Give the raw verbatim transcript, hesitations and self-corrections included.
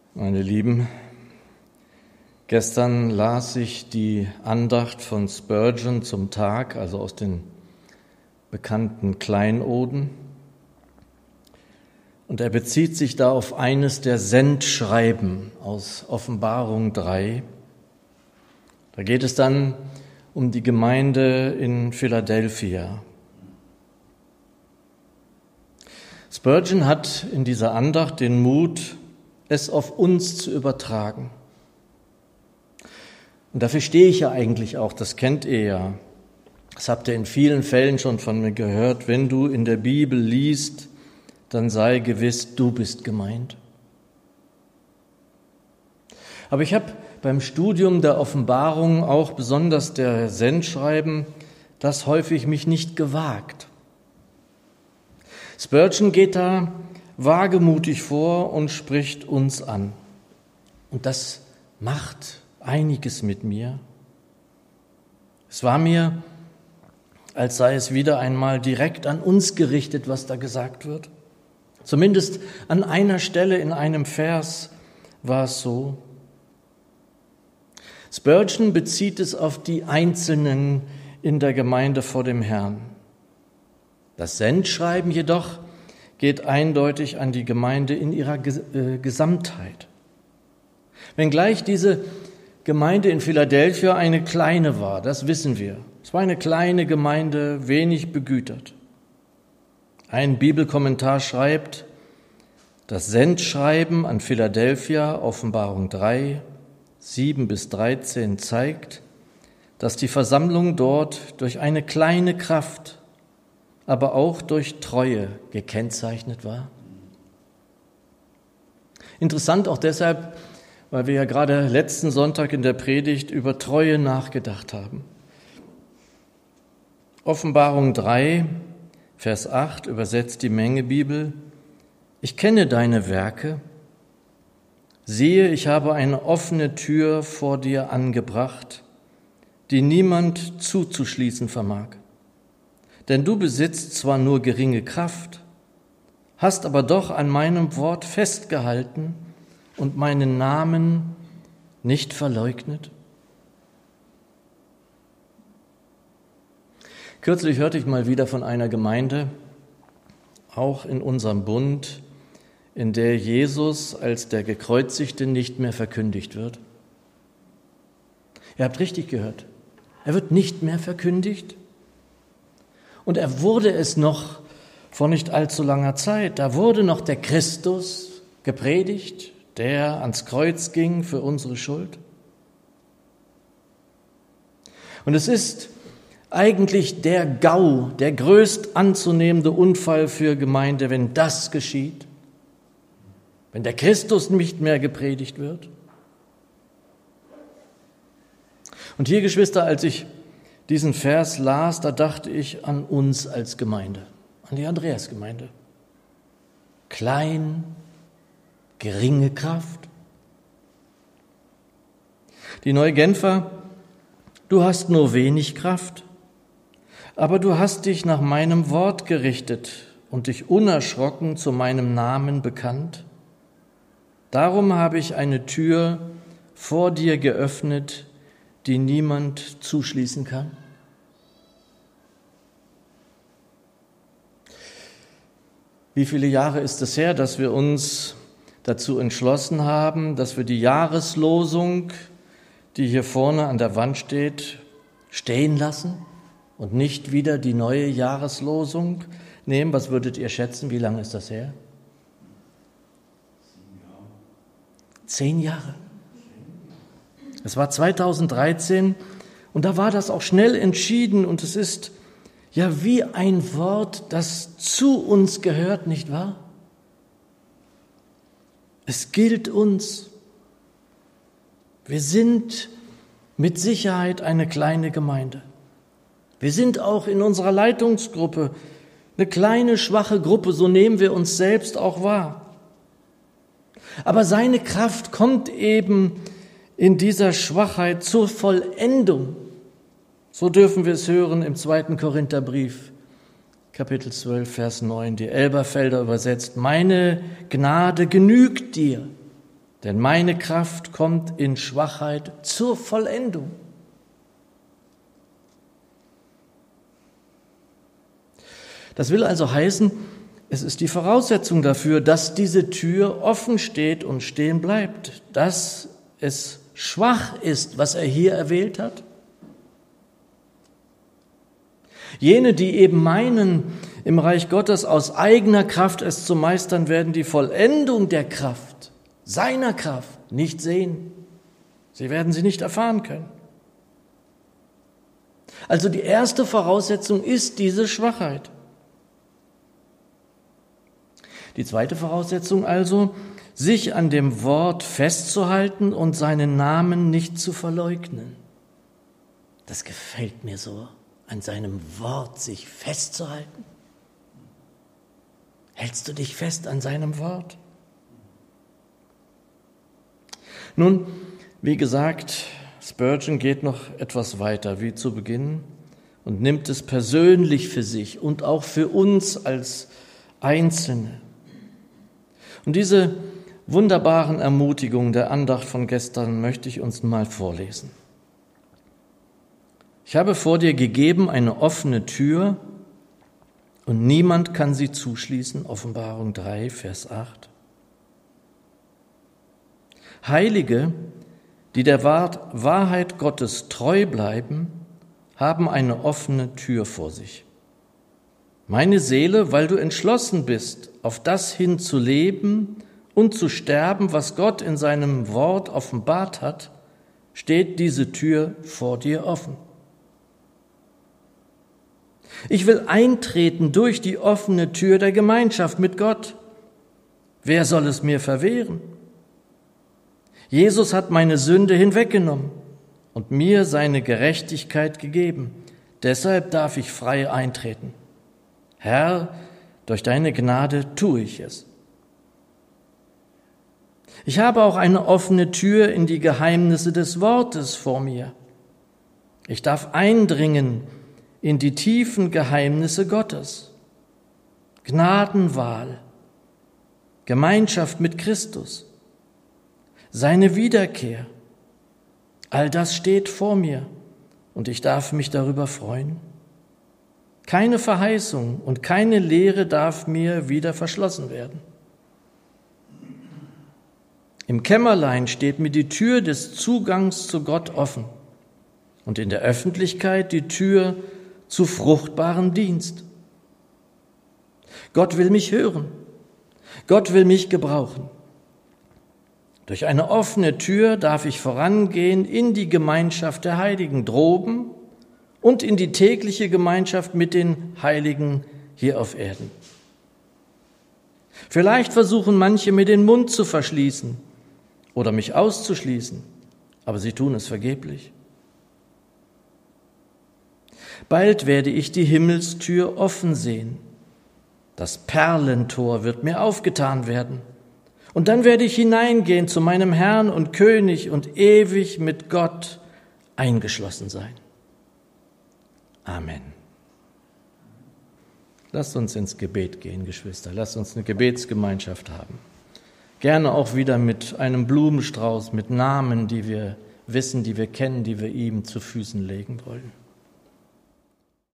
Meine Lieben, gestern las ich die Andacht von Spurgeon zum Tag, also aus den bekannten Kleinoden. Und er bezieht sich da auf eines der Sendschreiben aus Offenbarung drei. Da geht es dann um die Gemeinde in Philadelphia. Spurgeon hat in dieser Andacht den Mut, es auf uns zu übertragen. Und dafür stehe ich ja eigentlich auch, das kennt ihr ja. Das habt ihr in vielen Fällen schon von mir gehört. Wenn du in der Bibel liest, dann sei gewiss, du bist gemeint. Aber ich habe beim Studium der Offenbarung, auch besonders der Sendschreiben, das häufig mich nicht gewagt. Spurgeon geht da wagemutig vor und spricht uns an. Und das macht einiges mit mir. Es war mir, als sei es wieder einmal direkt an uns gerichtet, was da gesagt wird. Zumindest an einer Stelle in einem Vers war es so. Spurgeon bezieht es auf die Einzelnen in der Gemeinde vor dem Herrn. Das Sendschreiben jedoch geht eindeutig an die Gemeinde in ihrer Gesamtheit. Wenngleich diese Gemeinde in Philadelphia eine kleine war, das wissen wir. Es war eine kleine Gemeinde, wenig begütert. Ein Bibelkommentar schreibt, das Sendschreiben an Philadelphia, Offenbarung drei, sieben bis dreizehn, zeigt, dass die Versammlung dort durch eine kleine Kraft, aber auch durch Treue gekennzeichnet war. Interessant auch deshalb, weil wir ja gerade letzten Sonntag in der Predigt über Treue nachgedacht haben. Offenbarung drei, Vers acht übersetzt die Mengebibel: Ich kenne deine Werke. Siehe, ich habe eine offene Tür vor dir angebracht, die niemand zuzuschließen vermag. Denn du besitzt zwar nur geringe Kraft, hast aber doch an meinem Wort festgehalten und meinen Namen nicht verleugnet. Kürzlich hörte ich mal wieder von einer Gemeinde, auch in unserem Bund, in der Jesus als der Gekreuzigte nicht mehr verkündigt wird. Ihr habt richtig gehört, er wird nicht mehr verkündigt. Und er wurde es noch vor nicht allzu langer Zeit. Da wurde noch der Christus gepredigt, der ans Kreuz ging für unsere Schuld. Und es ist eigentlich der GAU, der größt anzunehmende Unfall für Gemeinde, wenn das geschieht, wenn der Christus nicht mehr gepredigt wird. Und hier, Geschwister, als ich diesen Vers las, da dachte ich an uns als Gemeinde, an die Andreasgemeinde. Klein, geringe Kraft. Die Neugenfer: Du hast nur wenig Kraft, aber du hast dich nach meinem Wort gerichtet und dich unerschrocken zu meinem Namen bekannt. Darum habe ich eine Tür vor dir geöffnet, die niemand zuschließen kann. Wie viele Jahre ist es her, dass wir uns dazu entschlossen haben, dass wir die Jahreslosung, die hier vorne an der Wand steht, stehen lassen und nicht wieder die neue Jahreslosung nehmen? Was würdet ihr schätzen? Wie lange ist das her? Zehn Jahre. Es war zweitausenddreizehn und da war das auch schnell entschieden und es ist ja wie ein Wort, das zu uns gehört, nicht wahr? Es gilt uns. Wir sind mit Sicherheit eine kleine Gemeinde. Wir sind auch in unserer Leitungsgruppe eine kleine, schwache Gruppe, so nehmen wir uns selbst auch wahr. Aber seine Kraft kommt eben in dieser Schwachheit zur Vollendung. So dürfen wir es hören im zweiten Korintherbrief, Kapitel zwölf, Vers neun, die Elberfelder übersetzt: Meine Gnade genügt dir, Denn meine Kraft kommt in Schwachheit zur Vollendung. Das will also heißen, es ist die Voraussetzung dafür, dass diese Tür offen steht und stehen bleibt, dass es schwach ist, was er hier erwählt hat. Jene, die eben meinen, im Reich Gottes aus eigener Kraft es zu meistern, werden die Vollendung der Kraft, seiner Kraft, nicht sehen. Sie werden sie nicht erfahren können. Also die erste Voraussetzung ist diese Schwachheit. Die zweite Voraussetzung also, sich an dem Wort festzuhalten und seinen Namen nicht zu verleugnen. Das gefällt mir so, an seinem Wort sich festzuhalten. Hältst du dich fest an seinem Wort? Nun, wie gesagt, Spurgeon geht noch etwas weiter wie zu Beginn und nimmt es persönlich für sich und auch für uns als Einzelne. Und diese wunderbaren Ermutigungen der Andacht von gestern möchte ich uns mal vorlesen. Ich habe vor dir gegeben eine offene Tür und niemand kann sie zuschließen. Offenbarung drei, Vers acht. Heilige, die der Wahrheit Gottes treu bleiben, haben eine offene Tür vor sich. Meine Seele, weil du entschlossen bist, auf das hin zu leben und zu sterben, was Gott in seinem Wort offenbart hat, steht diese Tür vor dir offen. Ich will eintreten durch die offene Tür der Gemeinschaft mit Gott. Wer soll es mir verwehren? Jesus hat meine Sünde hinweggenommen und mir seine Gerechtigkeit gegeben. Deshalb darf ich frei eintreten. Herr, durch deine Gnade tue ich es. Ich habe auch eine offene Tür in die Geheimnisse des Wortes vor mir. Ich darf eindringen in die tiefen Geheimnisse Gottes. Gnadenwahl, Gemeinschaft mit Christus, seine Wiederkehr. All das steht vor mir und ich darf mich darüber freuen. Keine Verheißung und keine Lehre darf mir wieder verschlossen werden. Im Kämmerlein steht mir die Tür des Zugangs zu Gott offen und in der Öffentlichkeit die Tür zu fruchtbarem Dienst. Gott will mich hören. Gott will mich gebrauchen. Durch eine offene Tür darf ich vorangehen in die Gemeinschaft der Heiligen droben und in die tägliche Gemeinschaft mit den Heiligen hier auf Erden. Vielleicht versuchen manche, mir den Mund zu verschließen oder mich auszuschließen, aber sie tun es vergeblich. Bald werde ich die Himmelstür offen sehen. Das Perlentor wird mir aufgetan werden. Und dann werde ich hineingehen zu meinem Herrn und König und ewig mit Gott eingeschlossen sein. Amen. Lasst uns ins Gebet gehen, Geschwister. Lasst uns eine Gebetsgemeinschaft haben. Gerne auch wieder mit einem Blumenstrauß, mit Namen, die wir wissen, die wir kennen, die wir ihm zu Füßen legen wollen.